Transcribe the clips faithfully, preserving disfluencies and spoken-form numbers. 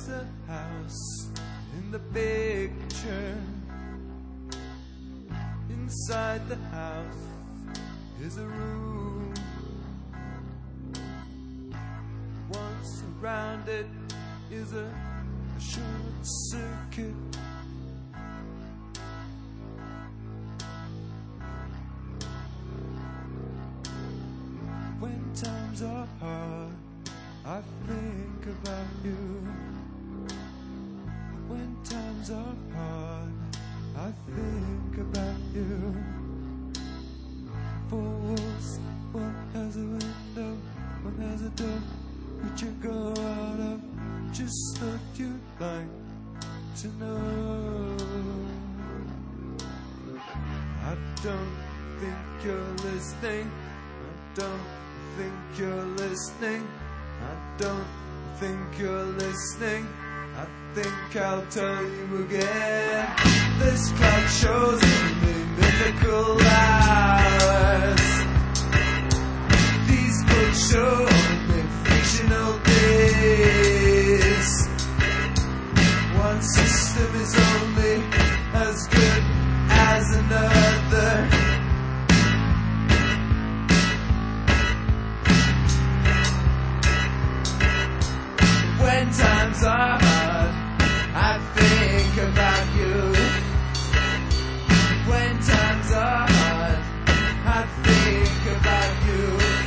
is a house in the picture. Inside the house is a room. Once around it is a, a short circuit. When times are hard, I think about you. When times are hard, I think about you. Four walls, one has a window, one has a door which you go out of. Just what you'd like to know. I don't think you're listening. I don't think you're listening. I don't think you're listening. I think I'll tell you again. This clock shows only mythical hours. These books show only fictional days. One system is only as good as another. When times are hard, I think about you. When times are hard, I think about you.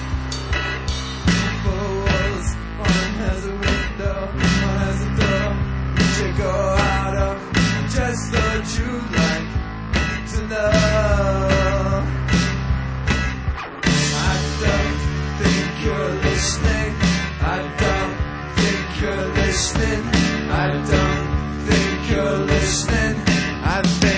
Four walls, one has a window, one has a door which you go out of. Just thought you'd like to know. I don't think you're listening. I don't you're listening. I don't think you're listening. I think